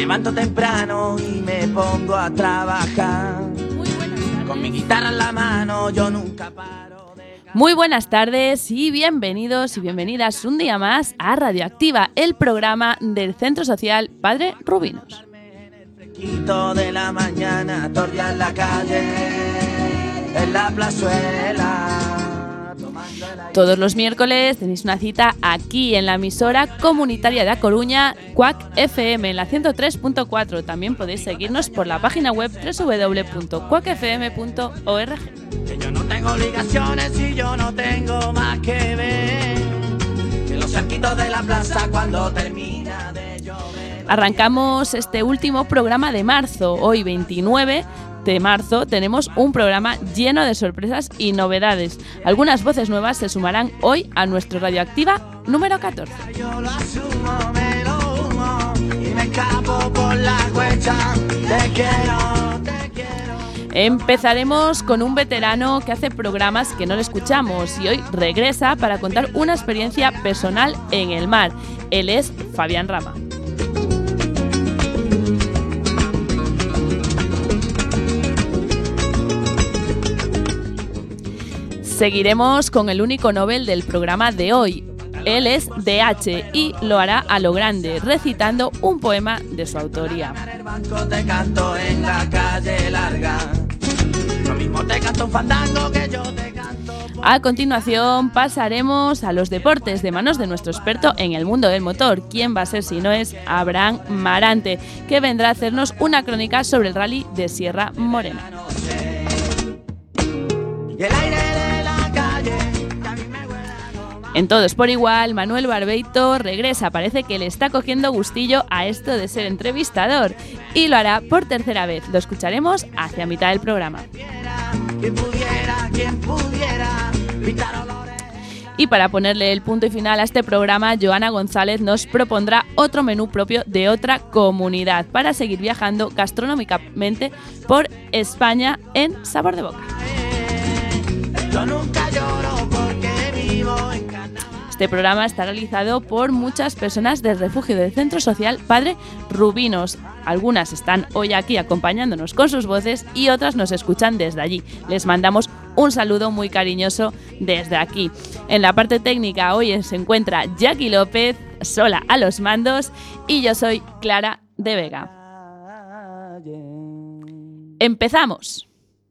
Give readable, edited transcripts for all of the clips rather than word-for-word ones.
levanto temprano y me pongo a trabajar. Con mi guitarra en la mano yo nunca paro de cantar. Muy buenas tardes y bienvenidos y bienvenidas un día más a Radioactiva, el programa del Centro Social Padre Rubinos. Quito de la mañana, torrear en la calle, en la plazuela. Todos los miércoles tenéis una cita aquí en la emisora comunitaria de A Coruña, CUAC FM, en la 103.4. También podéis seguirnos por la página web www.cuacfm.org. Que yo no tengo obligaciones y yo no tengo más que ver que los cerquitos de la plaza cuando termina de llover. Arrancamos este último programa de marzo. Hoy, 29 de marzo, tenemos un programa lleno de sorpresas y novedades. Algunas voces nuevas se sumarán hoy a nuestro Radioactiva número 14. Yo lo asumo, me lo humo y me escapo por la cuecha. Te quiero, te quiero. Empezaremos con un veterano que hace programas que no le escuchamos y hoy regresa para contar una experiencia personal en el mar. Él es Fabián Rama. Seguiremos con el único Nobel del programa de hoy. Él es DH y lo hará a lo grande, recitando un poema de su autoría. En el banco te canto en la calle larga. Lo mismo te canto un fandango que yo te canto. A continuación pasaremos a los deportes de manos de nuestro experto en el mundo del motor. ¿Quién va a ser si no es Abraham Marante, que vendrá a hacernos una crónica sobre el rally de Sierra Morena? Y el aire de la calle. En Todos por Igual, Manuel Barbeito regresa. Parece que le está cogiendo gustillo a esto de ser entrevistador y lo hará por tercera vez. Lo escucharemos hacia mitad del programa. Quien pudiera pintar olores. Y para ponerle el punto y final a este programa, Joana González nos propondrá otro menú propio de otra comunidad para seguir viajando gastronómicamente por España en Sabor de Boca. Yo nunca lloro porque vivo en Canadá. Este programa está realizado por muchas personas del refugio del Centro Social Padre Rubinos. Algunas están hoy aquí acompañándonos con sus voces y otras nos escuchan desde allí. Les mandamos un saludo muy cariñoso desde aquí. En la parte técnica hoy se encuentra Jackie López, sola a los mandos, y yo soy Clara de Vega. ¡Empezamos!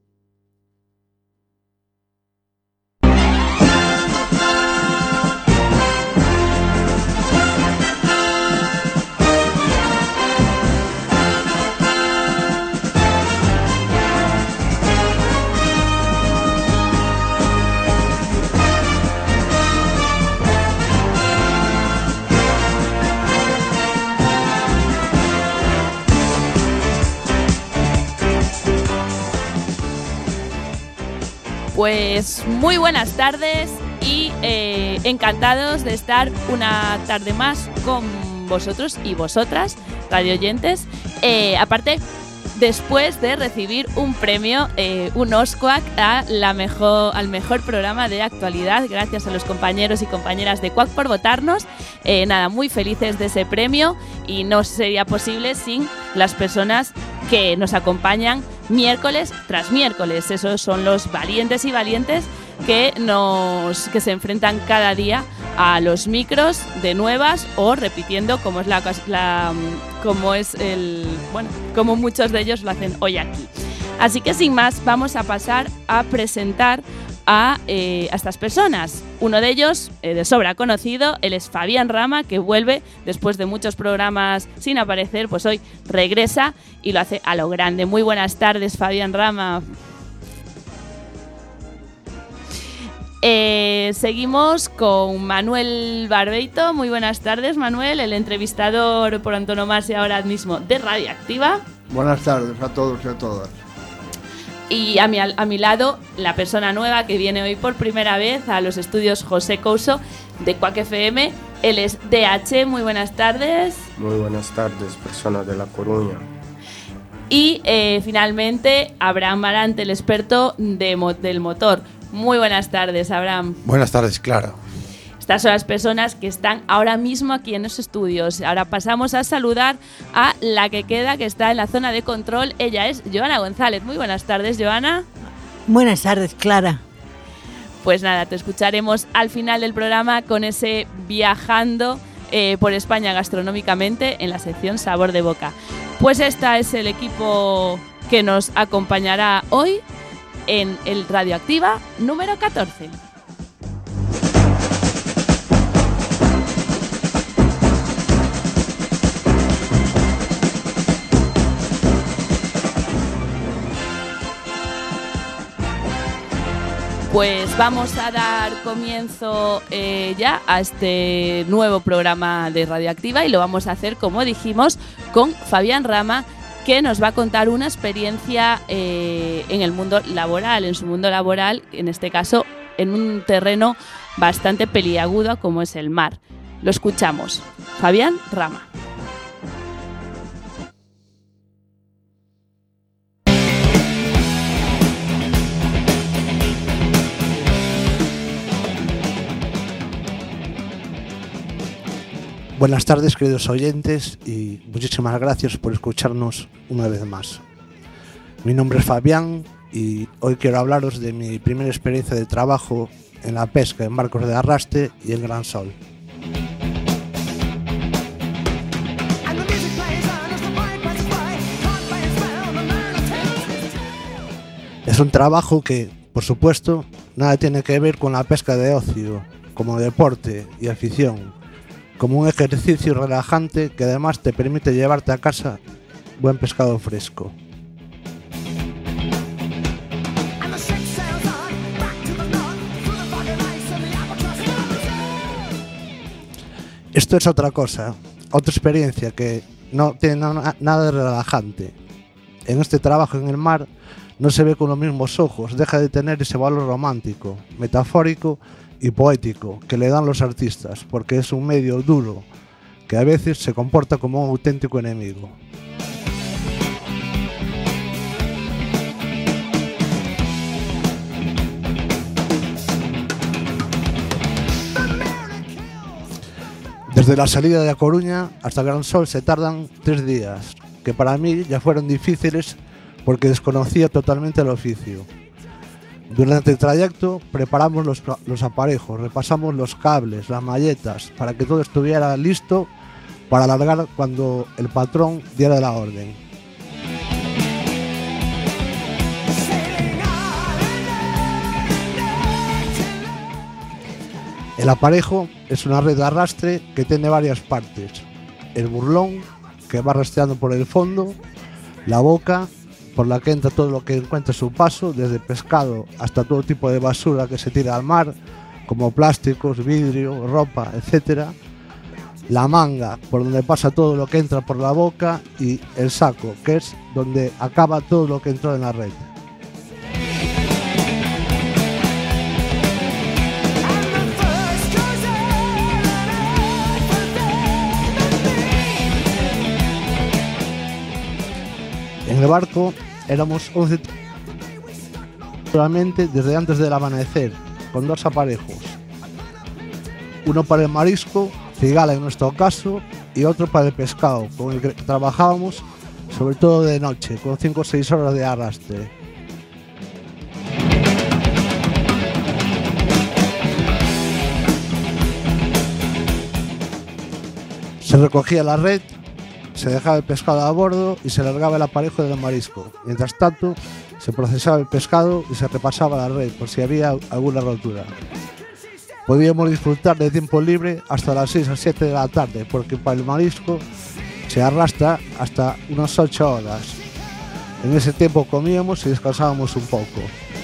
Pues muy buenas tardes y encantados de estar una tarde más con vosotros y vosotras, radioyentes. Aparte, después de recibir un premio, un OSCUAC al mejor programa de actualidad, gracias a los compañeros y compañeras de CUAC por votarnos. Nada, muy felices de ese premio y no sería posible sin las personas que nos acompañan miércoles tras miércoles. Esos son los valientes y valientes que se enfrentan cada día a los micros de nuevas o repitiendo como muchos de ellos lo hacen hoy aquí. Así que sin más vamos a pasar a presentar a estas personas. Uno de ellos, de sobra conocido, él es Fabián Rama, que vuelve después de muchos programas sin aparecer, pues hoy regresa y lo hace a lo grande. Muy buenas tardes, Fabián Rama. Seguimos con Manuel Barbeito. Muy buenas tardes, Manuel, el entrevistador por antonomasia ahora mismo de Radioactiva. Buenas tardes a todos y a todas. Y a mi lado, la persona nueva que viene hoy por primera vez a los estudios José Couso de CUAC FM. Él es DH. Muy buenas tardes. Muy buenas tardes, personas de La Coruña. Y finalmente, Abraham Marante, el experto del motor. Muy buenas tardes, Abraham. Buenas tardes, Clara. Estas son las personas que están ahora mismo aquí en los estudios. Ahora pasamos a saludar a la que queda, que está en la zona de control. Ella es Joana González. Muy buenas tardes, Joana. Buenas tardes, Clara. Pues nada, te escucharemos al final del programa con ese viajando por España gastronómicamente en la sección Sabor de Boca. Pues este es el equipo que nos acompañará hoy en el Radioactiva número 14. Pues vamos a dar comienzo ya a este nuevo programa de Radioactiva y lo vamos a hacer, como dijimos, con Fabián Rama, que nos va a contar una experiencia en el mundo laboral, en su mundo laboral, en este caso en un terreno bastante peliagudo como es el mar. Lo escuchamos. Fabián Rama. Buenas tardes, queridos oyentes, y muchísimas gracias por escucharnos una vez más. Mi nombre es Fabián y hoy quiero hablaros de mi primera experiencia de trabajo en la pesca en barcos de arrastre y en Gran Sol. Es un trabajo que, por supuesto, nada tiene que ver con la pesca de ocio, como deporte y afición, como un ejercicio relajante que además te permite llevarte a casa buen pescado fresco. Esto es otra cosa, otra experiencia que no tiene nada de relajante. En este trabajo en el mar no se ve con los mismos ojos, deja de tener ese valor romántico, metafórico y poético que le dan los artistas, porque es un medio duro que a veces se comporta como un auténtico enemigo. Desde la salida de A Coruña hasta Gran Sol se tardan 3 días, que para mí ya fueron difíciles porque desconocía totalmente el oficio. Durante el trayecto preparamos los aparejos, repasamos los cables, las malletas, para que todo estuviera listo para largar cuando el patrón diera la orden. El aparejo es una red de arrastre que tiene varias partes: el burlón, que va rastreando por el fondo, la boca, por la que entra todo lo que encuentra a su paso, desde pescado hasta todo tipo de basura que se tira al mar, como plásticos, vidrio, ropa, etc. La manga, por donde pasa todo lo que entra por la boca, y el saco, que es donde acaba todo lo que entró en la red. En el barco éramos 11 solamente desde antes del amanecer, con 2 aparejos. Uno para el marisco, cigala en nuestro caso, y otro para el pescado, con el que trabajábamos sobre todo de noche, con 5 o 6 horas de arrastre. Se recogía la red, se dejaba el pescado a bordo y se largaba el aparejo del marisco. Mientras tanto, se procesaba el pescado y se repasaba la red por si había alguna rotura. Podíamos disfrutar de tiempo libre hasta las 6 o 7 de la tarde, porque para el marisco se arrastra hasta unas 8 horas. En ese tiempo comíamos y descansábamos un poco.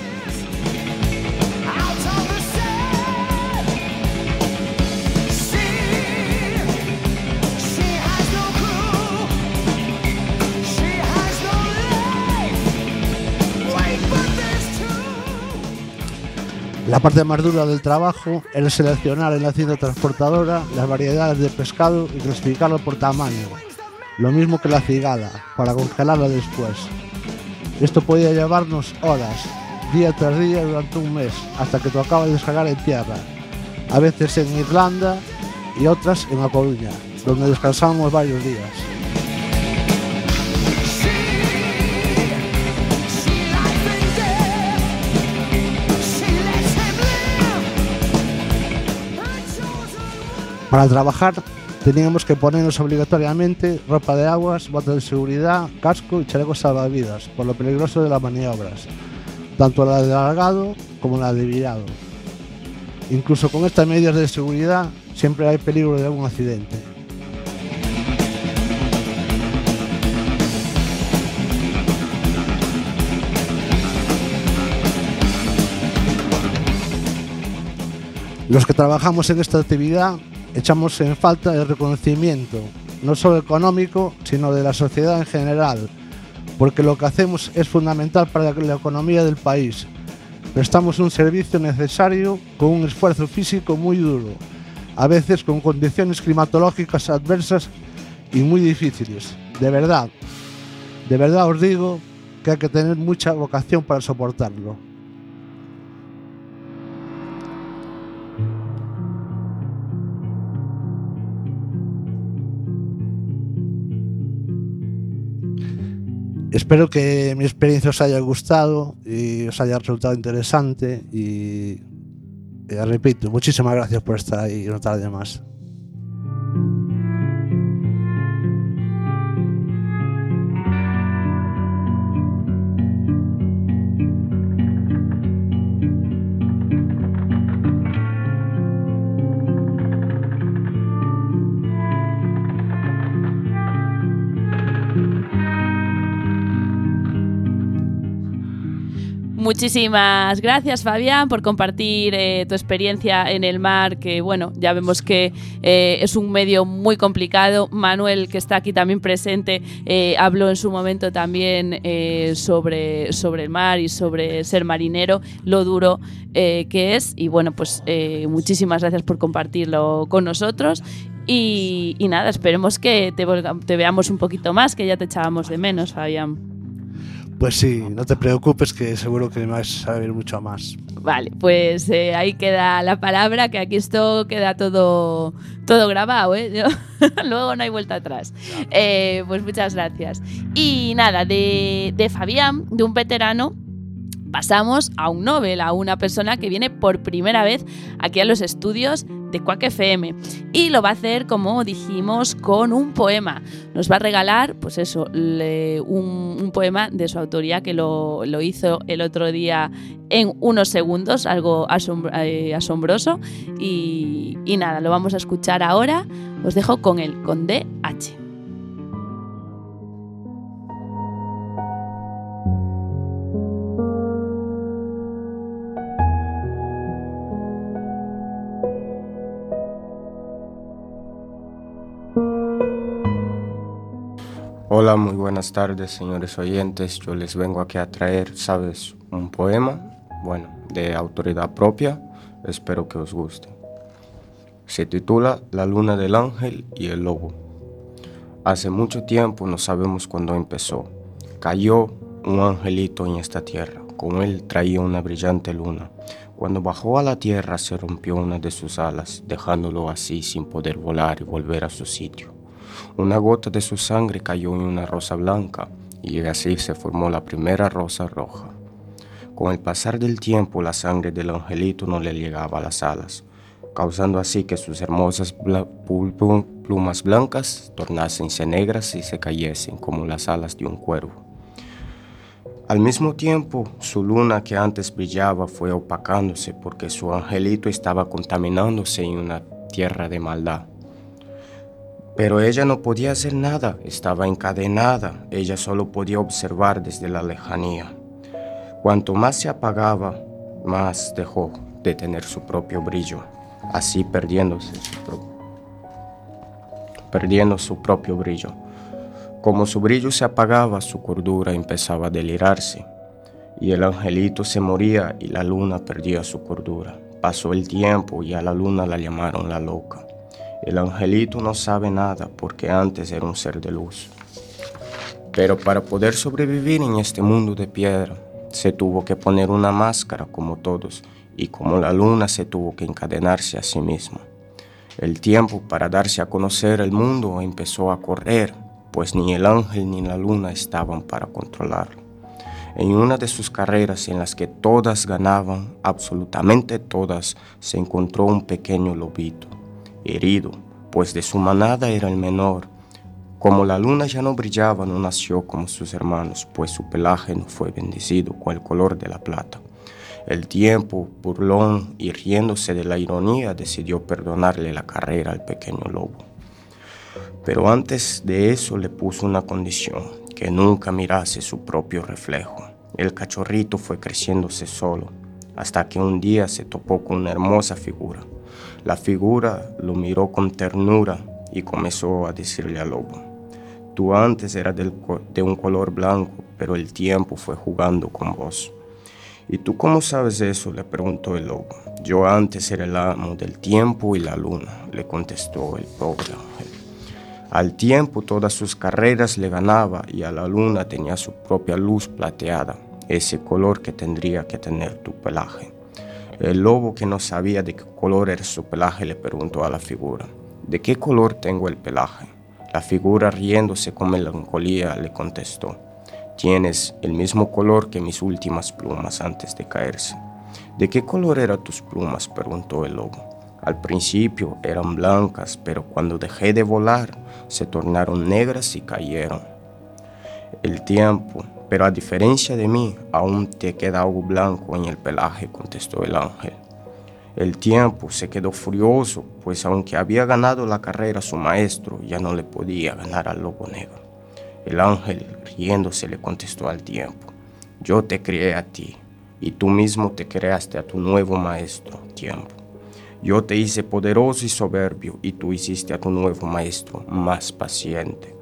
La parte más dura del trabajo era seleccionar en la cinta transportadora las variedades de pescado y clasificarlo por tamaño, lo mismo que la cigala, para congelarla después. Esto podía llevarnos horas, día tras día durante un mes, hasta que tocaba descargar en tierra, a veces en Irlanda y otras en A Coruña, donde descansamos varios días. Para trabajar teníamos que ponernos obligatoriamente ropa de aguas, botas de seguridad, casco y chalecos salvavidas, por lo peligroso de las maniobras, tanto la de alargado como la de virado. Incluso con estas medidas de seguridad siempre hay peligro de algún accidente. Los que trabajamos en esta actividad echamos en falta el reconocimiento, no solo económico, sino de la sociedad en general, porque lo que hacemos es fundamental para la economía del país. Prestamos un servicio necesario con un esfuerzo físico muy duro, a veces con condiciones climatológicas adversas y muy difíciles. De verdad os digo que hay que tener mucha vocación para soportarlo. Espero que mi experiencia os haya gustado y os haya resultado interesante y repito, muchísimas gracias por estar ahí una tarde más. Muchísimas gracias, Fabián, por compartir tu experiencia en el mar, que bueno, ya vemos que es un medio muy complicado. Manuel, que está aquí también presente, habló en su momento también sobre el mar y sobre ser marinero, lo duro que es. Y bueno, pues muchísimas gracias por compartirlo con nosotros. Y nada, esperemos que te veamos un poquito más, que ya te echábamos de menos, Fabián. Pues sí, no te preocupes, que seguro que me vas a ver mucho más. Vale, pues ahí queda la palabra, que aquí esto queda todo grabado, ¿eh? Luego no hay vuelta atrás. Pues muchas gracias. Y nada, de Fabián, de un veterano, pasamos a un novel, a una persona que viene por primera vez aquí a los estudios de Quack FM, y lo va a hacer, como dijimos, con un poema. Nos va a regalar, pues eso, un poema de su autoría, que lo hizo el otro día en unos segundos, algo asombroso, y nada, lo vamos a escuchar ahora. Os dejo con él, con DH. Hola, muy buenas tardes, señores oyentes. Yo les vengo aquí a traer, ¿sabes?, un poema, bueno, de autoridad propia. Espero que os guste. Se titula La luna del ángel y el lobo. Hace mucho tiempo, no sabemos cuándo empezó, cayó un angelito en esta tierra. Con él traía una brillante luna. Cuando bajó a la tierra, se rompió una de sus alas, dejándolo así sin poder volar y volver a su sitio. Una gota de su sangre cayó en una rosa blanca, y así se formó la primera rosa roja. Con el pasar del tiempo, la sangre del angelito no le llegaba a las alas, causando así que sus hermosas plumas blancas tornásense negras y se cayesen como las alas de un cuervo. Al mismo tiempo, su luna, que antes brillaba, fue opacándose porque su angelito estaba contaminándose en una tierra de maldad. Pero ella no podía hacer nada, estaba encadenada, ella solo podía observar desde la lejanía. Cuanto más se apagaba, más dejó de tener su propio brillo, así perdiendo su propio brillo. Como su brillo se apagaba, su cordura empezaba a delirarse, y el angelito se moría y la luna perdía su cordura. Pasó el tiempo y a la luna la llamaron la loca. El angelito no sabe nada porque antes era un ser de luz. Pero para poder sobrevivir en este mundo de piedra, se tuvo que poner una máscara como todos y como la luna se tuvo que encadenarse a sí mismo. El tiempo para darse a conocer el mundo empezó a correr, pues ni el ángel ni la luna estaban para controlarlo. En una de sus carreras en las que todas ganaban, absolutamente todas, se encontró un pequeño lobito, herido, pues de su manada era el menor. Como la luna ya no brillaba, no nació como sus hermanos, pues su pelaje no fue bendecido con el color de la plata. El tiempo, burlón y riéndose de la ironía, decidió perdonarle la carrera al pequeño lobo. Pero antes de eso le puso una condición, que nunca mirase su propio reflejo. El cachorrito fue creciéndose solo, hasta que un día se topó con una hermosa figura. La figura lo miró con ternura y comenzó a decirle al lobo: tú antes eras de un color blanco, pero el tiempo fue jugando con vos. ¿Y tú cómo sabes eso?, le preguntó el lobo. Yo antes era el amo del tiempo y la luna, le contestó el pobre ángel. Al tiempo todas sus carreras le ganaba y a la luna tenía su propia luz plateada, ese color que tendría que tener tu pelaje. El lobo, que no sabía de qué color era su pelaje, le preguntó a la figura: ¿de qué color tengo el pelaje? La figura, riéndose con melancolía, le contestó: tienes el mismo color que mis últimas plumas antes de caerse. ¿De qué color eran tus plumas?, preguntó el lobo. Al principio eran blancas, pero cuando dejé de volar, se tornaron negras y cayeron. El tiempo, pero a diferencia de mí, aún te queda algo blanco en el pelaje, contestó el ángel. El tiempo se quedó furioso, pues aunque había ganado la carrera su maestro, ya no le podía ganar al lobo negro. El ángel, riéndose, le contestó al tiempo: yo te crié a ti, y tú mismo te creaste a tu nuevo maestro, tiempo. Yo te hice poderoso y soberbio, y tú hiciste a tu nuevo maestro más paciente.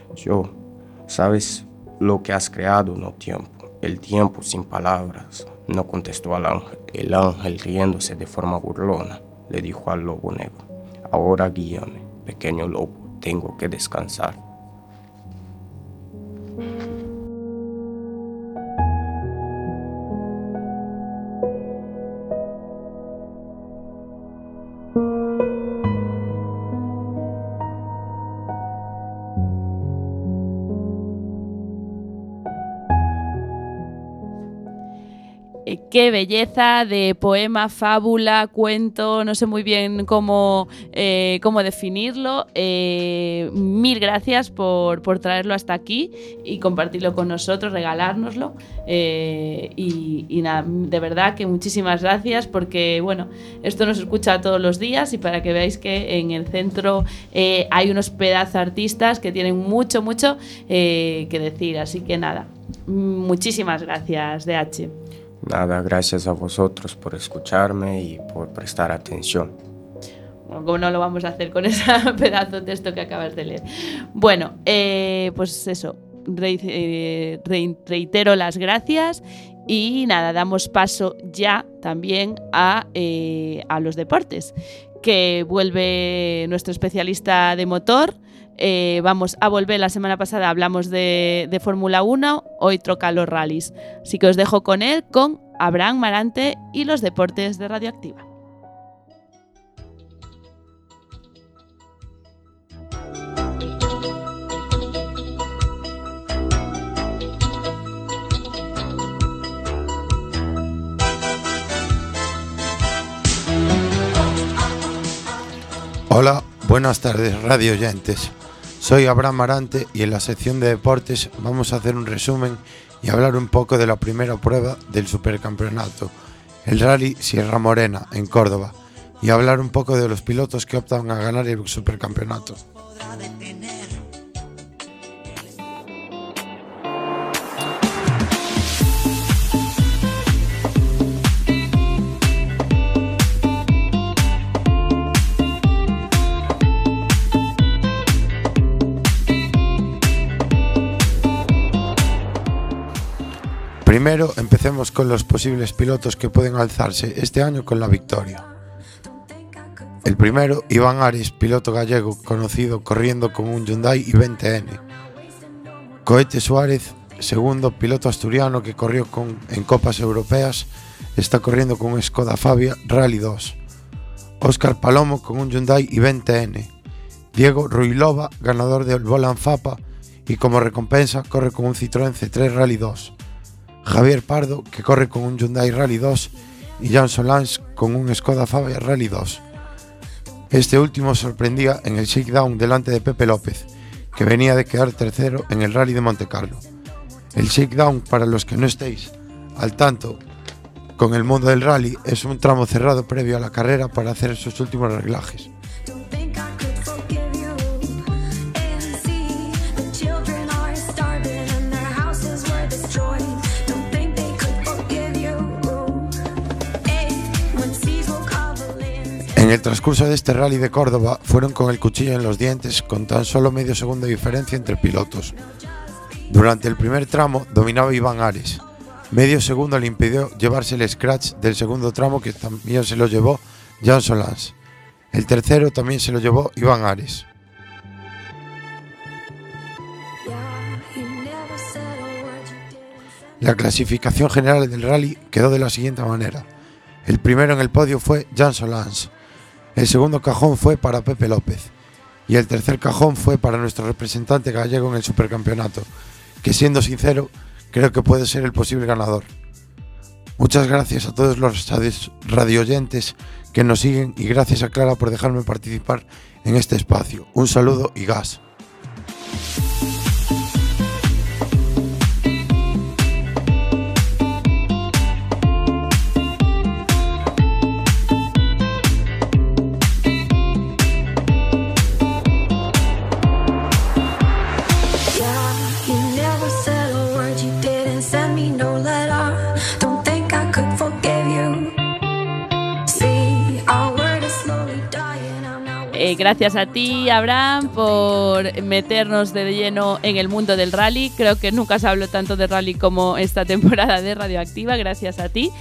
¿Sabes lo que has creado, no tiempo? El tiempo sin palabras, no contestó al ángel. El ángel, riéndose de forma burlona, le dijo al lobo negro: ahora guíame, pequeño lobo, tengo que descansar. Qué belleza de poema, fábula, cuento, no sé muy bien cómo definirlo. Mil gracias por traerlo hasta aquí y compartirlo con nosotros, regalárnoslo. Y nada, de verdad que muchísimas gracias, porque bueno, esto nos escucha todos los días, y para que veáis que en el centro hay unos pedazos artistas que tienen mucho que decir. Así que nada, muchísimas gracias, DH. Nada, gracias a vosotros por escucharme y por prestar atención. Bueno, ¿cómo no lo vamos a hacer con ese pedazo de texto que acabas de leer? Bueno, pues eso, reitero las gracias y nada, damos paso ya también a los deportes, que vuelve nuestro especialista de motor. Vamos a volver. La semana pasada hablamos de Fórmula 1, hoy toca los rallies. Así que os dejo con él, con Abraham Marante y los deportes de Radioactiva. Hola, buenas tardes, radio oyentes. Soy Abraham Marante y en la sección de deportes vamos a hacer un resumen y hablar un poco de la primera prueba del supercampeonato, el Rally Sierra Morena en Córdoba, y hablar un poco de los pilotos que optan a ganar el supercampeonato. Primero, empecemos con los posibles pilotos que pueden alzarse este año con la victoria. El primero, Iván Ares, piloto gallego conocido corriendo con un Hyundai i20N. Cohete Suárez, segundo, piloto asturiano que corrió en copas europeas, está corriendo con un Skoda Fabia Rally 2. Óscar Palomo con un Hyundai i20 TN. Diego Ruilova, ganador del Volan Fapa, y como recompensa corre con un Citroën C3 Rally 2. Javier Pardo, que corre con un Hyundai Rally 2, y Jan Solans con un Skoda Fabia Rally 2. Este último sorprendía en el shakedown delante de Pepe López, que venía de quedar tercero en el Rally de Montecarlo. El shakedown, para los que no estéis al tanto con el mundo del rally, es un tramo cerrado previo a la carrera para hacer sus últimos reglajes. En el transcurso de este rally de Córdoba fueron con el cuchillo en los dientes, con tan solo medio segundo de diferencia entre pilotos. Durante el primer tramo dominaba Iván Ares. Medio segundo le impidió llevarse el scratch del segundo tramo, que también se lo llevó Jan Solans. El tercero también se lo llevó Iván Ares. La clasificación general del rally quedó de la siguiente manera. El primero en el podio fue Jan Solans. El segundo cajón fue para Pepe López. Y el tercer cajón fue para nuestro representante gallego en el supercampeonato, que, siendo sincero, creo que puede ser el posible ganador. Muchas gracias a todos los radioyentes que nos siguen, y gracias a Clara por dejarme participar en este espacio. Un saludo y gas. Gracias a ti, Abraham, por meternos de lleno en el mundo del rally. Creo que nunca se habló tanto de rally como esta temporada de Radioactiva. Gracias a ti.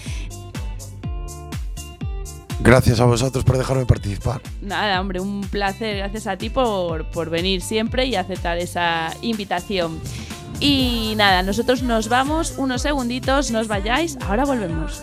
Gracias a vosotros por dejarme participar. Nada, hombre, un placer. Gracias a ti por venir siempre y aceptar esa invitación. Y nada, nosotros nos vamos unos segunditos, no os vayáis, ahora volvemos.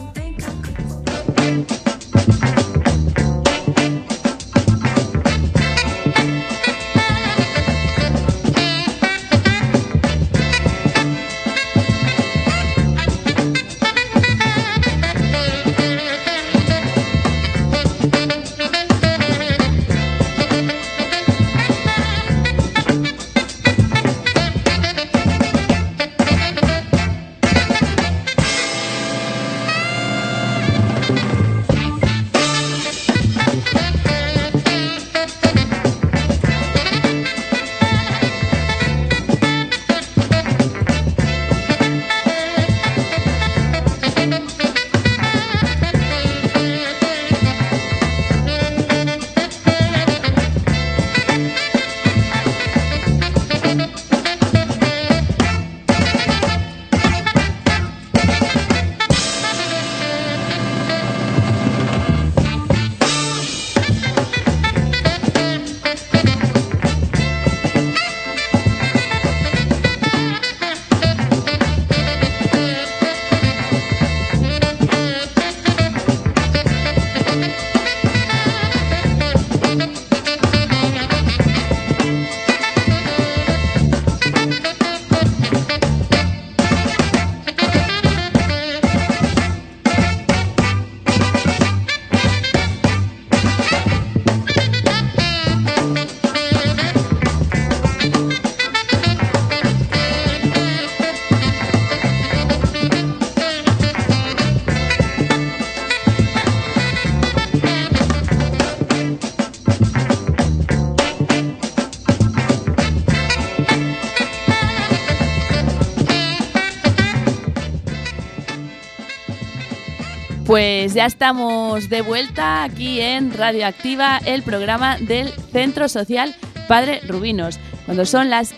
Pues ya estamos de vuelta aquí en Radioactiva, el programa del Centro Social Padre Rubinos, cuando son las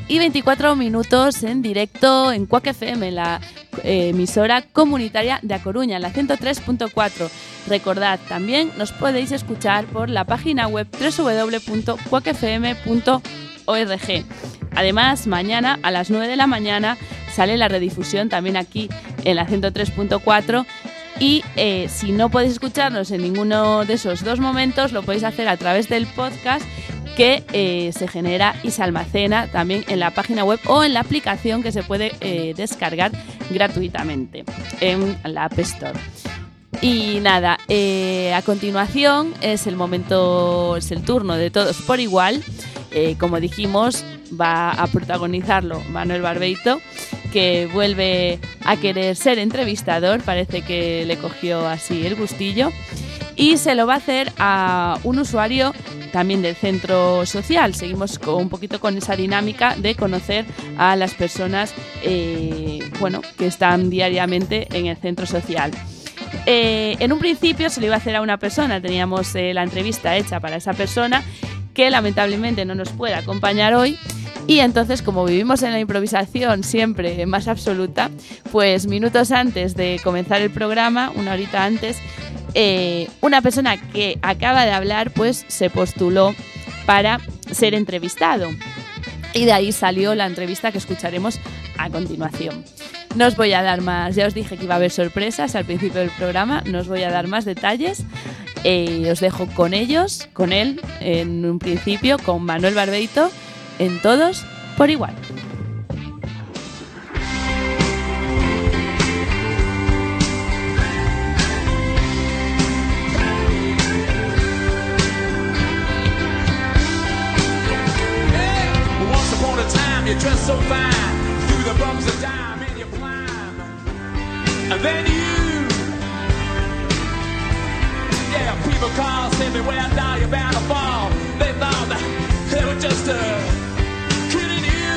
6:24 en directo en Cuac FM, la emisora comunitaria de A Coruña, la 103.4. Recordad, también nos podéis escuchar por la página web www.cuacfm.org. Además, mañana a las 9 de la mañana sale la redifusión también aquí en la 103.4 Y si no podéis escucharnos en ninguno de esos dos momentos, lo podéis hacer a través del podcast que se genera y se almacena también en la página web o en la aplicación que se puede descargar gratuitamente en la App Store. Y nada, a continuación es el turno de Todos por Igual. Como dijimos, va a protagonizarlo Manuel Barbeito, que vuelve a querer ser entrevistador, parece que le cogió así el gustillo, y se lo va a hacer a un usuario también del centro social. Seguimos un poquito con esa dinámica de conocer a las personas que están diariamente en el centro social. En un principio se lo iba a hacer a una persona, teníamos la entrevista hecha para esa persona, que lamentablemente no nos puede acompañar hoy. Y entonces, como vivimos en la improvisación siempre más absoluta, pues minutos antes de comenzar el programa, una horita antes, una persona que acaba de hablar pues se postuló para ser entrevistado. Y de ahí salió la entrevista que escucharemos a continuación. No os voy a dar más, ya os dije que iba a haber sorpresas al principio del programa, no os voy a dar más detalles. Os dejo con él en un principio, con Manuel Barbeito, en Todos por Igual. You dress so fine, through the bumps of time and you climb. And then people call, say me where down you're bound to fall. They thought that they were just kidding you.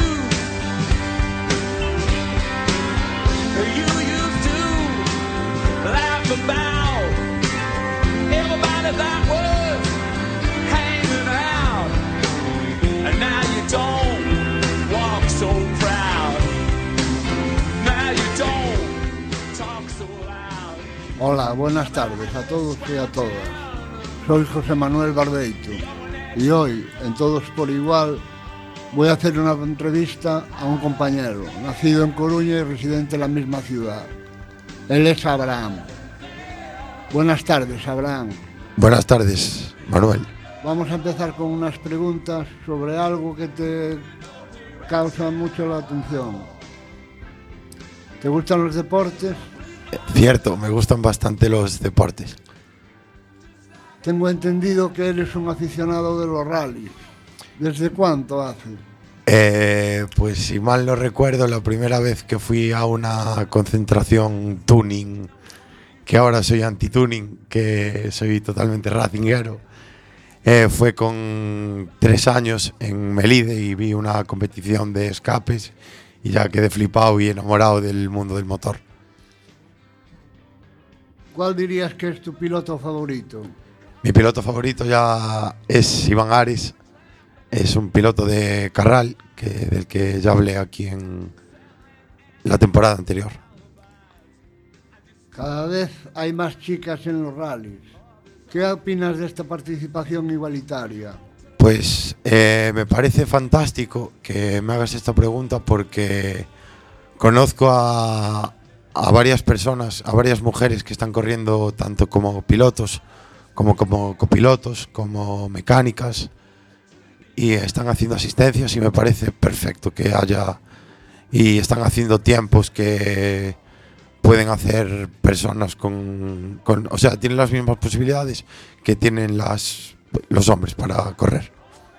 You used to laugh about everybody that was hanging out, and now you don't walk so proud. Now you don't talk so loud. Hola, buenas tardes a todos y a todas. Soy José Manuel Barbeito y hoy, en Todos por Igual, voy a hacer una entrevista a un compañero, nacido en Coruña y residente en la misma ciudad. Él es Abraham. Buenas tardes, Abraham. Buenas tardes, Manuel. Vamos a empezar con unas preguntas sobre algo que te causa mucho la atención. ¿Te gustan los deportes? Cierto, me gustan bastante los deportes. Tengo entendido que eres un aficionado de los rallies. ¿Desde cuánto hace? Pues si mal no recuerdo, la primera vez que fui a una concentración tuning, que ahora soy anti-tuning, que soy totalmente racinguero, fue con 3 años en Melide y vi una competición de escapes y ya quedé flipado y enamorado del mundo del motor. ¿Cuál dirías que es tu piloto favorito? Mi piloto favorito ya es Iván Ares, es un piloto de Carral, del que ya hablé aquí en la temporada anterior. Cada vez hay más chicas en los rallies. ¿Qué opinas de esta participación igualitaria? Pues me parece fantástico que me hagas esta pregunta porque conozco a varias personas, a varias mujeres que están corriendo tanto como pilotos, como copilotos, como mecánicas, y están haciendo asistencias y me parece perfecto que haya, y están haciendo tiempos que pueden hacer personas o sea, tienen las mismas posibilidades que tienen los hombres para correr.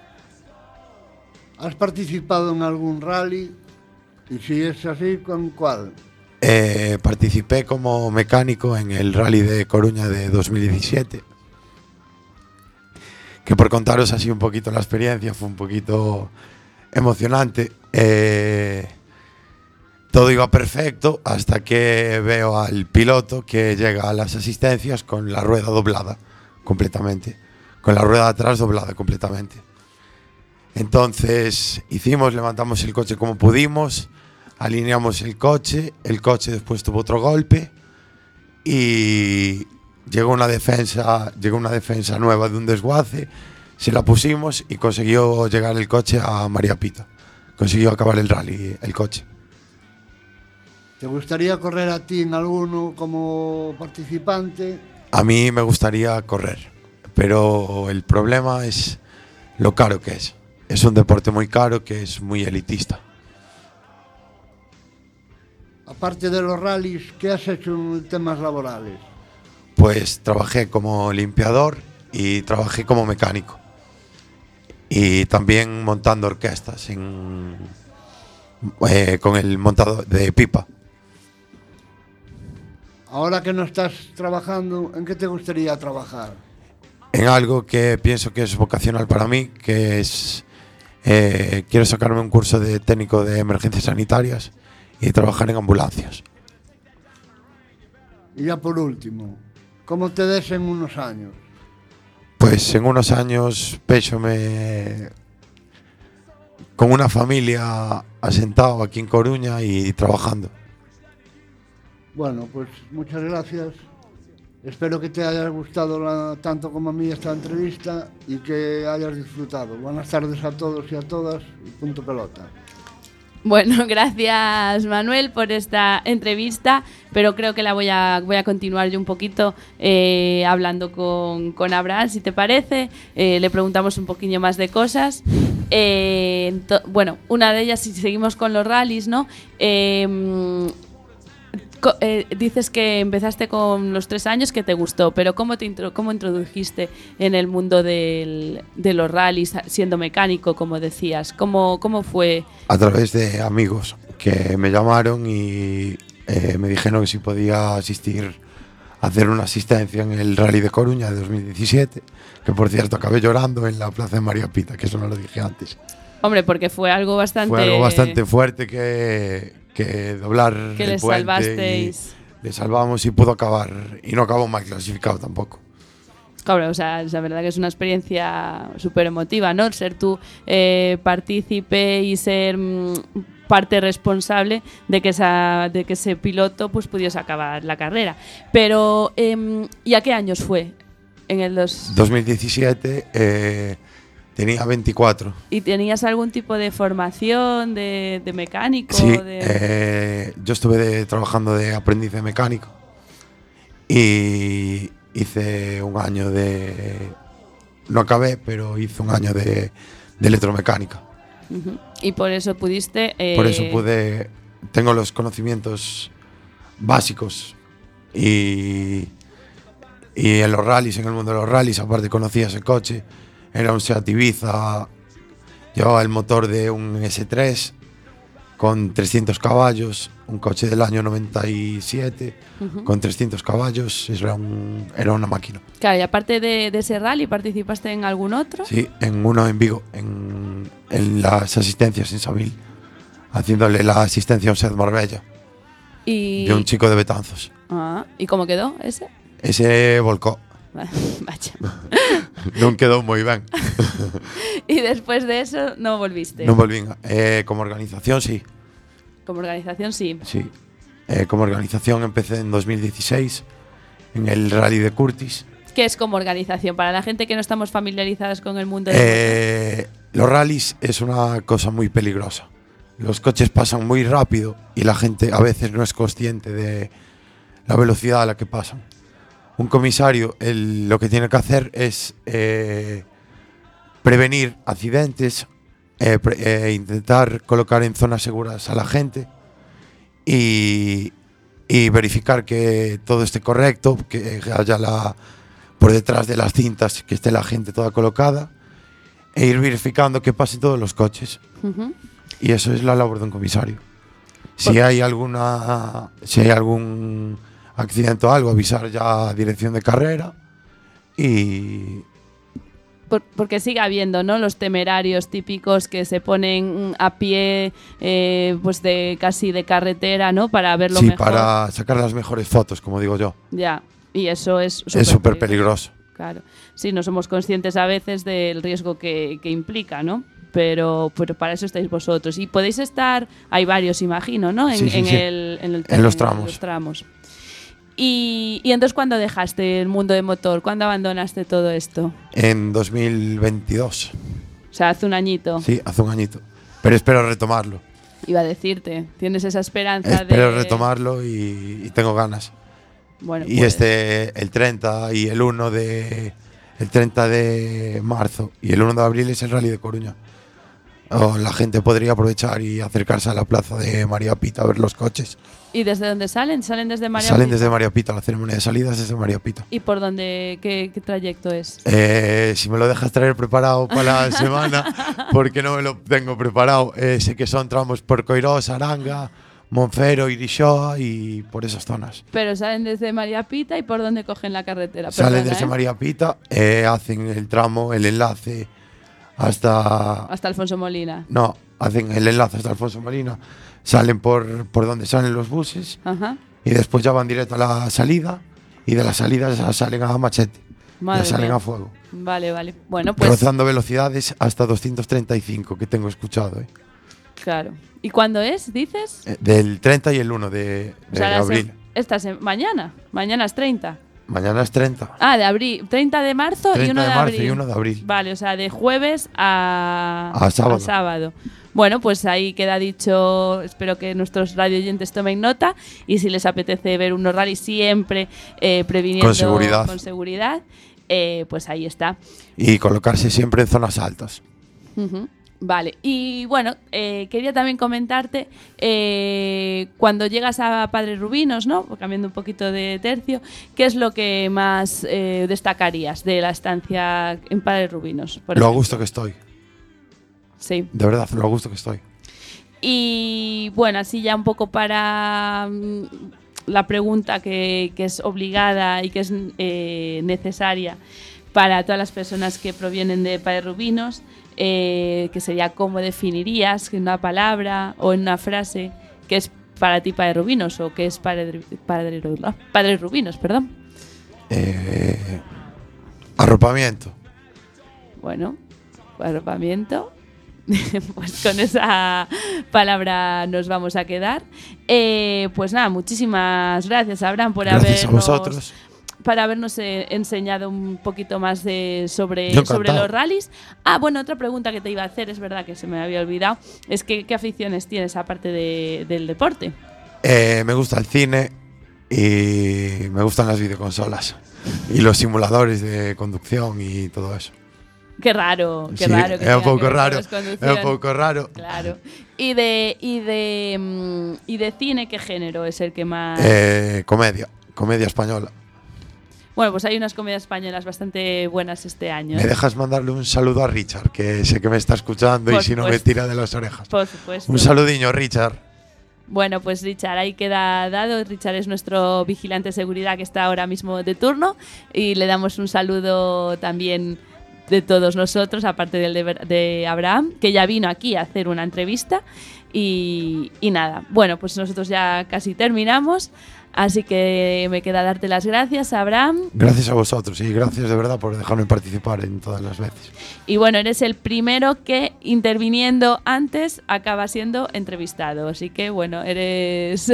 ¿Has participado en algún rally? Y si es así, ¿con cuál? Participé como mecánico en el Rally de Coruña de 2017. Que por contaros así un poquito la experiencia, fue un poquito emocionante. Todo iba perfecto hasta que veo al piloto que llega a las asistencias con la rueda doblada completamente, con la rueda de atrás doblada completamente. Entonces levantamos el coche como pudimos, alineamos el coche después tuvo otro golpe y llegó una defensa nueva de un desguace, se la pusimos y consiguió llegar el coche a María Pita. Consiguió acabar el rally, el coche. ¿Te gustaría correr a ti en alguno como participante? A mí me gustaría correr, pero el problema es lo caro que es. Es un deporte muy caro que es muy elitista. Aparte de los rallies, ¿qué has hecho en temas laborales? Pues trabajé como limpiador y trabajé como mecánico. Y también montando orquestas con el montador de pipa. Ahora que no estás trabajando, ¿en qué te gustaría trabajar? En algo que pienso que es vocacional para mí, que es quiero sacarme un curso de técnico de emergencias sanitarias y trabajar en ambulancias. Y ya por último, ¿cómo te ves en unos años? Pues en unos años péxome con una familia asentado aquí en Coruña y trabajando. Bueno, pues muchas gracias. Espero que te haya gustado tanto como a mí esta entrevista y que hayas disfrutado. Buenas tardes a todos y a todas y punto pelota. Bueno, gracias Manuel por esta entrevista, pero creo que la voy a continuar yo un poquito hablando con Abraham, si te parece. Le preguntamos un poquillo más de cosas. Bueno, una de ellas, si seguimos con los rallies, ¿no? Dices que empezaste con los 3 años, que te gustó, pero ¿cómo introdujiste en el mundo de los rallies siendo mecánico, como decías? ¿Cómo fue? A través de amigos que me llamaron y me dijeron que si podía asistir a hacer una asistencia en el Rally de Coruña de 2017, que por cierto acabé llorando en la plaza de María Pita, que eso no lo dije antes. Hombre, porque fue algo bastante... Fue algo bastante fuerte que doblar que el le puente salvasteis. Le salvamos y pudo acabar, y no acabó mal clasificado tampoco. Claro, o sea, la verdad que es una experiencia súper emotiva, ¿no? Ser tú partícipe y ser parte responsable de que ese piloto pues pudiese acabar la carrera. Pero, ¿y a qué años fue? En el 2017 tenía 24. ¿Y tenías algún tipo de formación de mecánico? Sí, yo estuve trabajando de aprendiz de mecánico y hice un año no acabé, pero hice un año de electromecánica. Uh-huh. Y por eso pudiste... Por eso tengo los conocimientos básicos y en los rallies, en el mundo de los rallies, aparte conocía ese coche. Era un Seat Ibiza, llevaba el motor de un S3 con 300 caballos, un coche del año 97 con 300 caballos, era una máquina. Claro, y aparte de ese rally, ¿participaste en algún otro? Sí, en uno en Vigo, en las asistencias en Savil, haciéndole la asistencia a un Seat Marbella de un chico de Betanzos. ¿Y cómo quedó ese? Ese volcó. Vaya. No quedó muy bien. ¿Y después de eso no volviste? No volví. Como organización sí. Como organización sí. Sí. Como organización empecé en 2016 en el Rally de Curtis. ¿Qué es como organización? Para la gente que no estamos familiarizadas con el mundo los rallies es una cosa muy peligrosa. Los coches pasan muy rápido y la gente a veces no es consciente de la velocidad a la que pasan. Un comisario lo que tiene que hacer es prevenir accidentes, intentar colocar en zonas seguras a la gente y verificar que todo esté correcto, que haya por detrás de las cintas que esté la gente toda colocada e ir verificando que pasen todos los coches. Uh-huh. Y eso es la labor de un comisario. Si hay algún accidente o algo, avisar ya a dirección de carrera y... Porque sigue habiendo, ¿no?, los temerarios típicos que se ponen a pie pues casi de carretera, ¿no?, para verlo mejor. Sí, para sacar las mejores fotos, como digo yo. Ya, y eso es súper peligroso. Claro, sí, no somos conscientes a veces del riesgo que implica, ¿no? Pero para eso estáis vosotros. Y podéis estar, hay varios, imagino, ¿no? En los tramos. Y entonces, ¿cuándo dejaste el mundo de motor? ¿Cuándo abandonaste todo esto? En 2022. O sea, hace un añito. Sí, hace un añito. Pero espero retomarlo. Iba a decirte, tienes esa esperanza Espero de retomarlo y tengo ganas. Bueno, Y pues, el 30 y el 1 de el 30 de marzo y el 1 de abril es el Rally de Coruña. La gente podría aprovechar y acercarse a la plaza de María Pita a ver los coches. ¿y desde dónde salen? ¿Salen desde María Salen Pita? desde María Pita, la ceremonia de salida es desde María Pita. ¿Y por dónde? ¿Qué trayecto es? Si me lo dejas traer preparado para la semana, porque no me lo tengo preparado. Sé que son tramos por Coirós, Aranga, Monfero, Irixoa y por esas zonas. Pero salen desde María Pita y por dónde cogen la carretera. Salen Perdona, desde María Pita, hacen el tramo, el enlace hasta Alfonso Molina. No, hacen el enlace hasta Alfonso Molina, salen por donde salen los buses Ajá. y después ya van directo a la salida y de la salida ya salen a Machete, Madre ya salen mía. a fuego, Vale. Bueno, pues rozando velocidades hasta 235 que tengo escuchado. claro. ¿Y cuándo es, dices? Del 30 y el 1 de O sea, abril. mañana. Mañana es 30. Mañana es 30. Ah, de abril. 30 de marzo 30 y 1 de, de marzo abril. y 1 de abril. Vale, o sea, de jueves a sábado. Bueno, pues ahí queda dicho. Espero que nuestros radioyentes tomen nota. Y si les apetece ver unos rallies siempre previniendo Con seguridad. Pues ahí está. Y colocarse siempre en zonas altas. Ujú. Vale, y bueno, quería también comentarte, cuando llegas a Padre Rubinos, ¿no? Cambiando un poquito de tercio, ¿qué es lo que más destacarías de la estancia en Padre Rubinos? Lo a gusto que estoy, Sí. de verdad, lo a gusto que estoy. Y bueno, así ya un poco para la pregunta que es obligada y que es necesaria para todas las personas que provienen de Padre Rubinos, que sería cómo definirías en una palabra o en una frase qué es para ti Padre Rubinos o qué es Padre Rubinos, perdón. Arropamiento. Bueno, arropamiento. Pues con esa palabra nos vamos a quedar. Pues nada, muchísimas gracias, Abraham, por Gracias a vosotros. para habernos enseñado un poquito más sobre Yo encantado. los rallies. Ah, bueno, otra pregunta que te iba a hacer, es verdad que se me había olvidado, es que ¿qué aficiones tienes aparte del deporte? Me gusta el cine y me gustan las videoconsolas y los simuladores de conducción y todo eso. Qué raro, qué Sí, raro. es un poco raro, Es es un poco raro. Claro. ¿Y de cine qué género es el que más...? Comedia española. Bueno, pues hay unas comedias españolas bastante buenas este año. ¿Me dejas mandarle un saludo a Richard, que sé que me está escuchando Por y si no me supuesto. tira de las orejas? Por supuesto. Un saludiño, Richard. Bueno, pues Richard, ahí queda dado. Richard es nuestro vigilante de seguridad que está ahora mismo de turno y le damos un saludo también de todos nosotros, aparte del de Abraham, que ya vino aquí a hacer una entrevista y nada. Bueno, pues nosotros ya casi terminamos. Así que me queda darte las gracias, Abraham. Gracias a vosotros y gracias de verdad por dejarme participar en todas las veces. Y bueno, eres el primero que, interviniendo antes, acaba siendo entrevistado. Así que bueno, eres...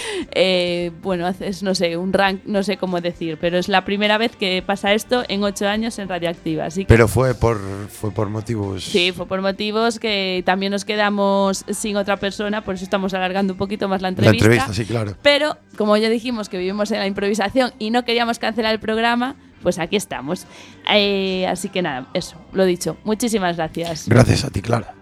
bueno, haces, no sé, un rank, no sé cómo decir, pero es la primera vez que pasa esto en 8 años en Radioactiva. Así que, Pero fue por motivos... sí, fue por motivos que también nos quedamos sin otra persona, por eso estamos alargando un poquito más la La entrevista. entrevista, sí, claro. Pero, como ya dijimos que vivimos en la improvisación y no queríamos cancelar el programa, pues aquí estamos. Así que nada, eso, lo dicho. Muchísimas gracias. Gracias a ti, Clara.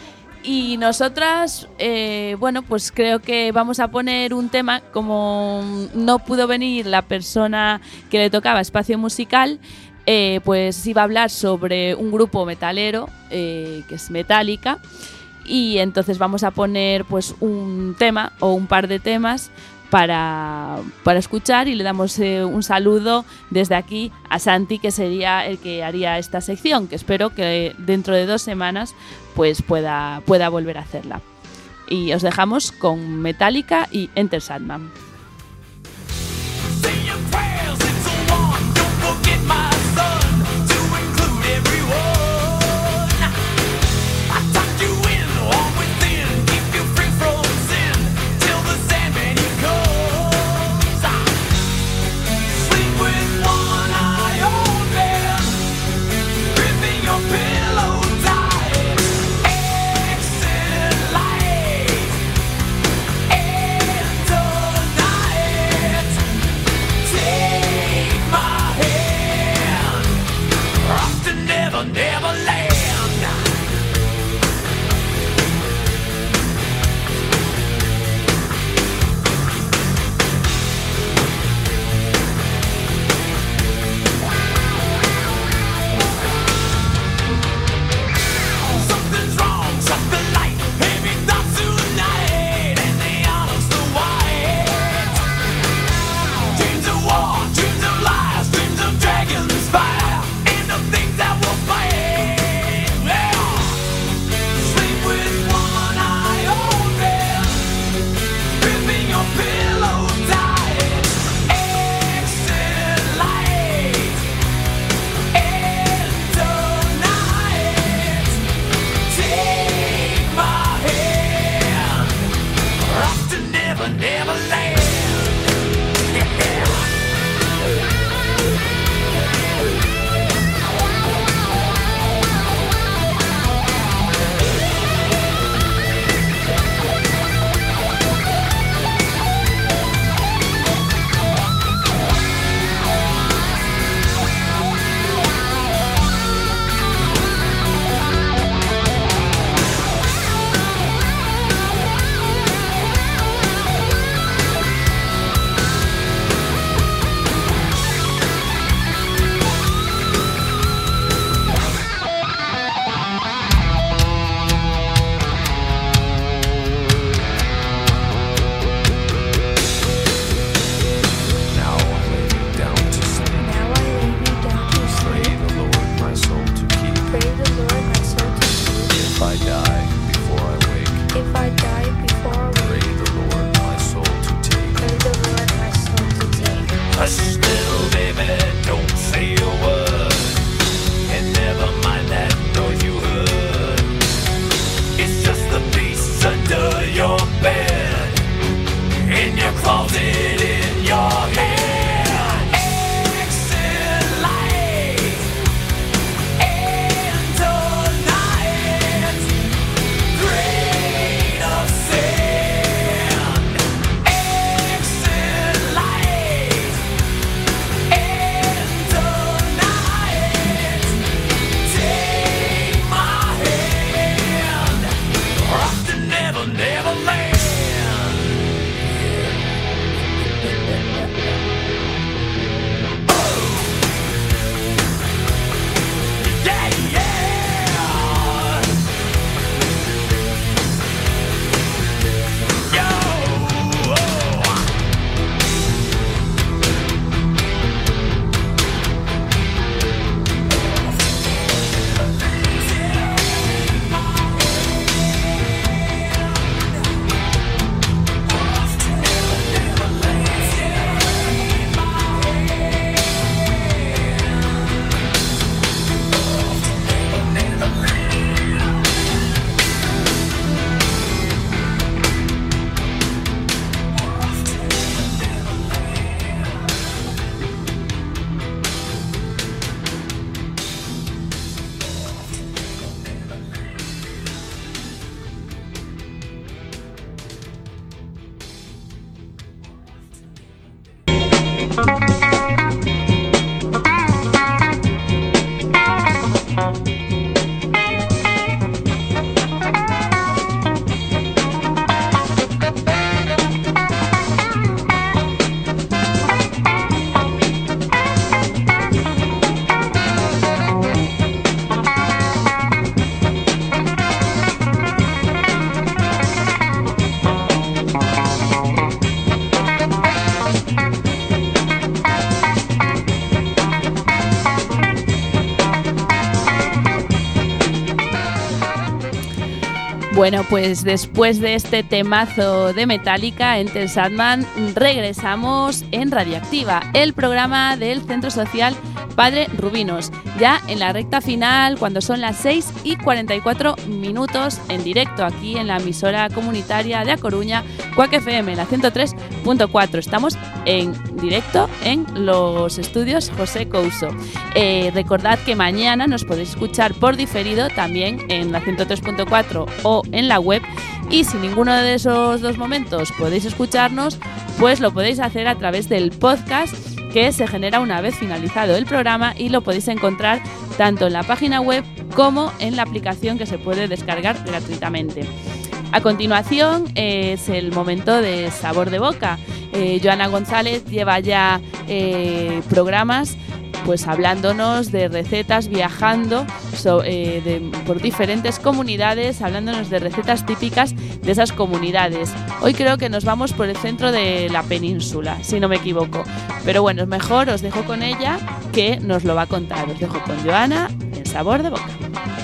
Y nosotras, bueno, pues creo que vamos a poner un tema, como no pudo venir la persona que le tocaba espacio musical, pues iba a hablar sobre un grupo metalero, que es Metallica, y entonces vamos a poner pues un tema o un par de temas para escuchar y le damos un saludo desde aquí a Santi, que sería el que haría esta sección, que espero que dentro de 2 semanas pues pueda volver a hacerla. Y os dejamos con Metallica y Enter Sandman. Pillow tight, exit light. never, never land. Bueno, pues después de este temazo de Metallica, Enter Sandman, regresamos en Radioactiva, el programa del Centro Social Padre Rubinos, ya en la recta final, cuando son las 6:44 en directo aquí en la emisora comunitaria de A Coruña, Cuac FM, la 103.4. Estamos en directo en los estudios José Couso. Recordad que mañana nos podéis escuchar por diferido también en la 103.4 o en la web, y si ninguno de esos dos momentos podéis escucharnos, pues lo podéis hacer a través del podcast que se genera una vez finalizado el programa, y lo podéis encontrar tanto en la página web como en la aplicación que se puede descargar gratuitamente. A continuación es el momento de Sabor de Boca. Joana González lleva ya programas pues hablándonos de recetas, viajando por diferentes comunidades, hablándonos de recetas típicas de esas comunidades. Hoy creo que nos vamos por el centro de la península, si no me equivoco. Pero bueno, mejor os dejo con ella, que nos lo va a contar. Os dejo con Joana en Sabor de Boca.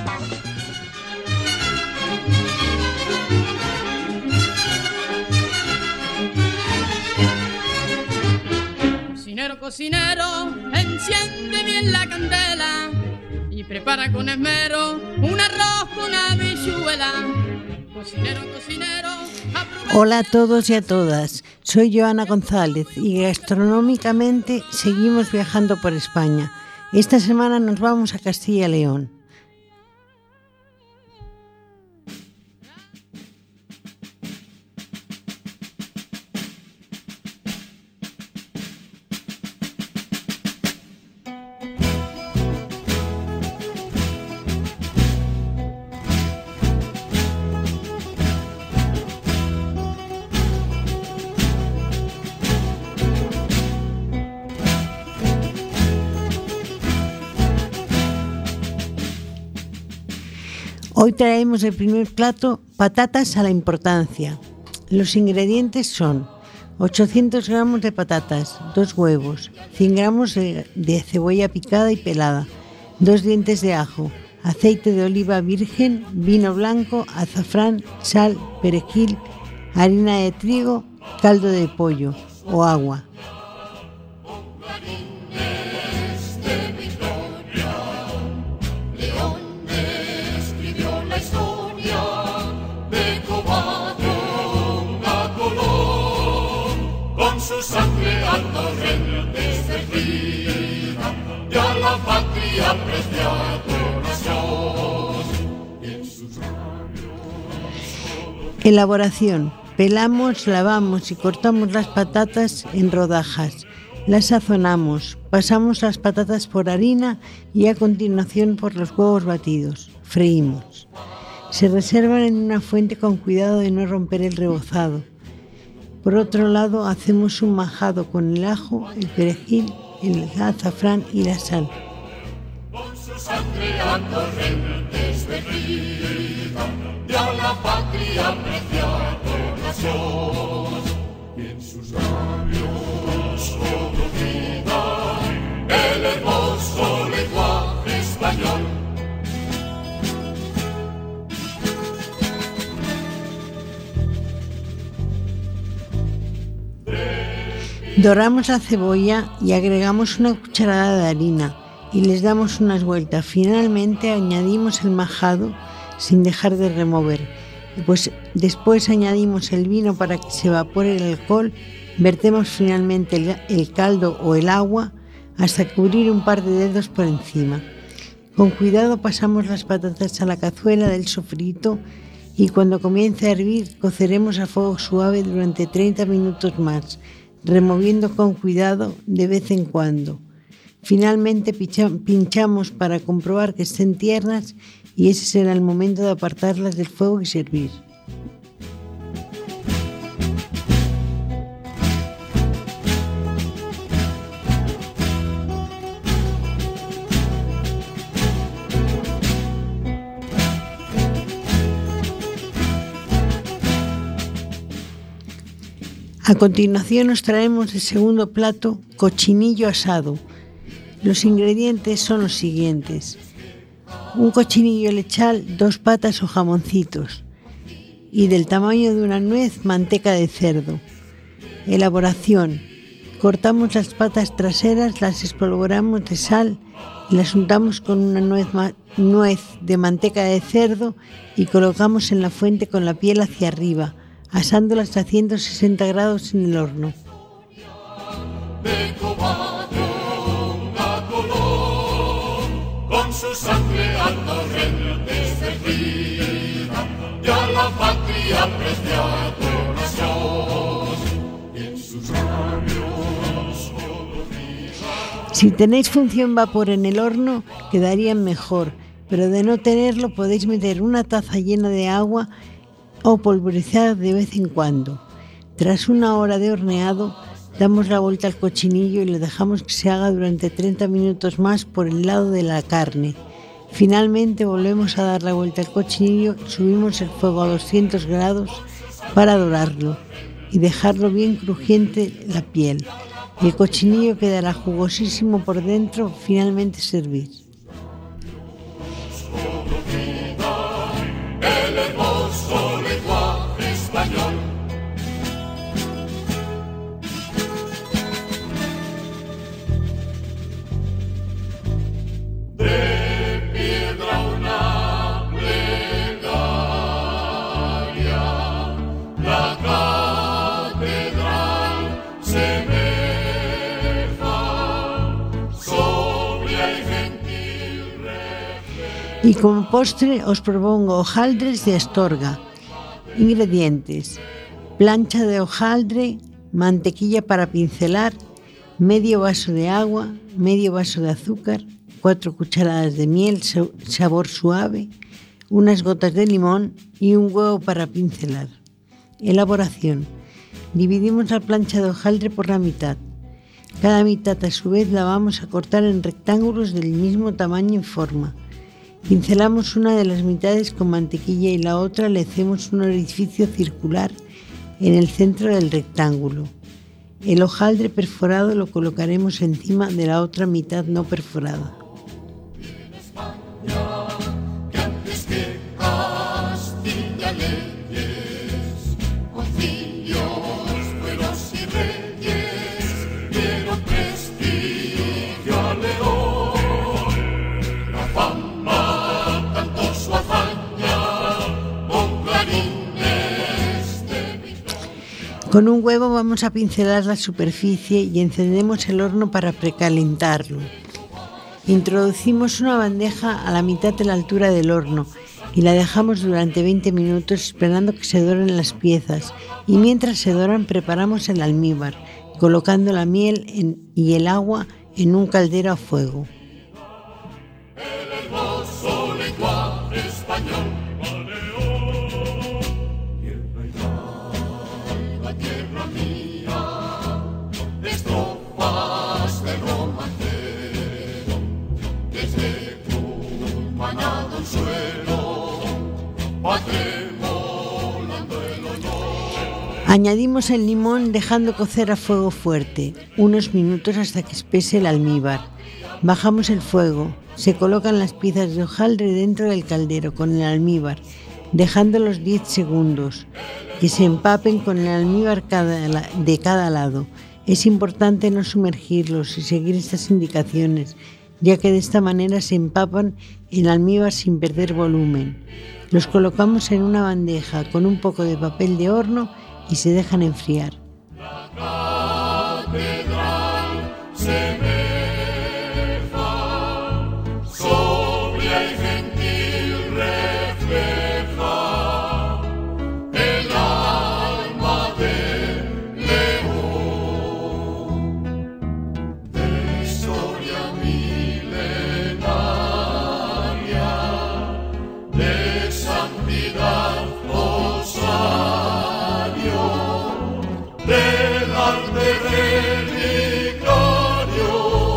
Cocinero, enciende bien la candela y prepara con esmero un arroz con habichuela. Cocinero, cocinero, Hola a todos y a todas, soy Joana González y gastronómicamente seguimos viajando por España. Esta semana nos vamos a Castilla y León. Hoy traemos el primer plato, patatas a la importancia. Los ingredientes son 800 gramos de patatas, 2 huevos, 100 gramos de cebolla picada y pelada, 2 dientes de ajo, aceite de oliva virgen, vino blanco, azafrán, sal, perejil, harina de trigo, caldo de pollo o agua. Su sangre al torrente servida y a la patria preciado nación. Elaboración. Pelamos, lavamos y cortamos las patatas en rodajas. Las sazonamos, pasamos las patatas por harina y a continuación por los huevos batidos. Freímos. Se reservan en una fuente con cuidado de no romper el rebozado. Por otro lado, hacemos un majado con el ajo, el perejil, el azafrán y la sal. Con su sangre a torrentes vertida y a la patria preciado nación. Y en sus labios conocida el hermoso lenguaje español. Doramos la cebolla y agregamos una cucharada de harina y les damos unas vueltas. Finalmente añadimos el majado sin dejar de remover. Pues después añadimos el vino para que se evapore el alcohol. Vertemos finalmente el caldo o el agua hasta cubrir un par de dedos por encima. Con cuidado pasamos las patatas a la cazuela del sofrito y cuando comience a hervir coceremos a fuego suave durante 30 minutos más, removiendo con cuidado de vez en cuando. Finalmente pinchamos para comprobar que estén tiernas y ese será el momento de apartarlas del fuego y servir. A continuación os traemos el segundo plato, cochinillo asado. Los ingredientes son los siguientes: un cochinillo lechal, 2 patas o jamoncitos y del tamaño de una nuez, manteca de cerdo. Elaboración: cortamos las patas traseras, las espolvoreamos de sal, las untamos con una nuez de manteca de cerdo y colocamos en la fuente con la piel hacia arriba, asándolas a 160 grados en el horno. Con su sangre al torrente servida y a la patria preciado nación. Y en sus labios conocida. Si tenéis función vapor en el horno, quedarían mejor, pero de no tenerlo podéis meter una taza llena de agua o polvorizar de vez en cuando. Tras una hora de horneado, damos la vuelta al cochinillo y lo dejamos que se haga durante 30 minutos más por el lado de la carne. Finalmente volvemos a dar la vuelta al cochinillo, subimos el fuego a 200 grados para dorarlo y dejarlo bien crujiente la piel. El cochinillo quedará jugosísimo por dentro, finalmente servir. El hermoso lenguaje español. De piedra una plegaria Y como postre os propongo hojaldres de Astorga. Ingredientes: plancha de hojaldre, mantequilla para pincelar, medio vaso de agua, medio vaso de azúcar, 4 cucharadas de miel sabor suave, unas gotas de limón y un huevo para pincelar. Elaboración: dividimos la plancha de hojaldre por la mitad. Cada mitad a su vez la vamos a cortar en rectángulos del mismo tamaño y forma. Pincelamos una de las mitades con mantequilla y la otra le hacemos un orificio circular en el centro del rectángulo. El hojaldre perforado lo colocaremos encima de la otra mitad no perforada. Con un huevo vamos a pincelar la superficie y encendemos el horno para precalentarlo. Introducimos una bandeja a la mitad de la altura del horno y la dejamos durante 20 minutos esperando que se doren las piezas, y mientras se doran preparamos el almíbar, colocando la miel y el agua en un caldero a fuego. El hermoso lenguaje español. Tierra mía, estrofas de romancero, desde tu manado suelo, volando el honor. Añadimos el limón dejando cocer a fuego fuerte, unos minutos hasta que espese el almíbar. Bajamos el fuego, se colocan las piezas de hojaldre dentro del caldero con el almíbar, dejándolos 10 segundos, que se empapen con el almíbar de cada lado. Es importante no sumergirlos y seguir estas indicaciones, ya que de esta manera se empapan en almíbar sin perder volumen. Los colocamos en una bandeja con un poco de papel de horno y se dejan enfriar. La catedral semeja, sobria y gentil refleja el alma del león, de historia milenaria, de santidad rosario, del arte relicario.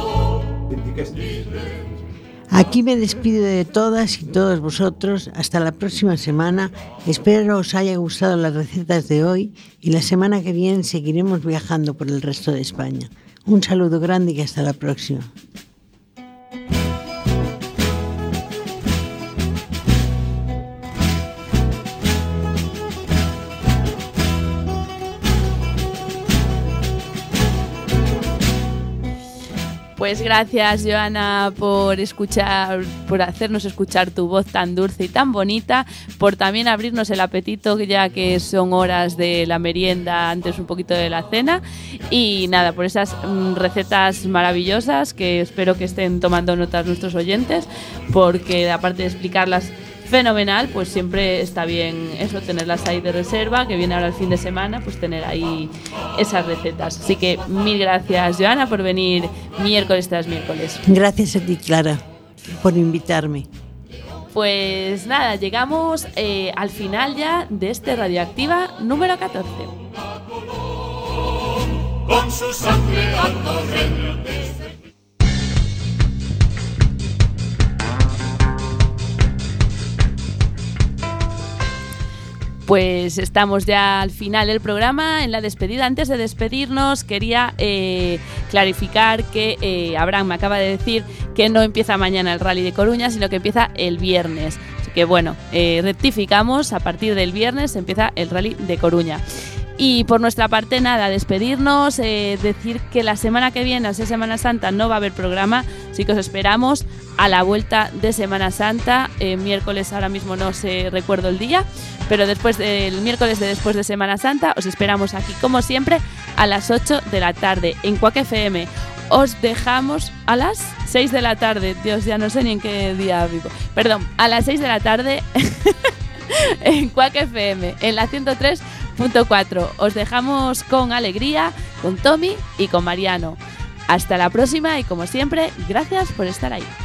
Aquí me despido de todas y todos vosotros. Hasta la próxima semana. Espero os haya gustado las recetas de hoy y la semana que viene seguiremos viajando por el resto de España. Un saludo grande y hasta la próxima. Pues gracias, Joana, por hacernos escuchar tu voz tan dulce y tan bonita, por también abrirnos el apetito, ya que son horas de la merienda, antes un poquito de la cena, y nada, por esas recetas maravillosas que espero que estén tomando notas nuestros oyentes, porque aparte de explicarlas fenomenal, pues siempre está bien eso, tenerlas ahí de reserva, que viene ahora el fin de semana, pues tener ahí esas recetas. Así que mil gracias, Joana, por venir miércoles tras miércoles. Gracias a ti, Clara, por invitarme. Pues nada, llegamos al final ya de este Radioactiva número 14. Con su sangre andorrente. Pues estamos ya al final del programa, en la despedida. Antes de despedirnos quería clarificar que Abraham me acaba de decir que no empieza mañana el Rally de Coruña, sino que empieza el viernes. Así que bueno, rectificamos, a partir del viernes empieza el Rally de Coruña. Y por nuestra parte nada, despedirnos, decir que la semana que viene, al ser Semana Santa, no va a haber programa, así que os esperamos a la vuelta de Semana Santa, miércoles, ahora mismo no sé, recuerdo el día, pero después del miércoles de después de Semana Santa os esperamos aquí como siempre a las 8 de la tarde en Quack FM os dejamos a las 6 de la tarde. Dios, ya no sé ni en qué día vivo. Perdón, a las 6 de la tarde en Quack FM, en la 103.4. Os dejamos con Alegría, con Tommy y con Mariano. Hasta la próxima y como siempre, gracias por estar ahí.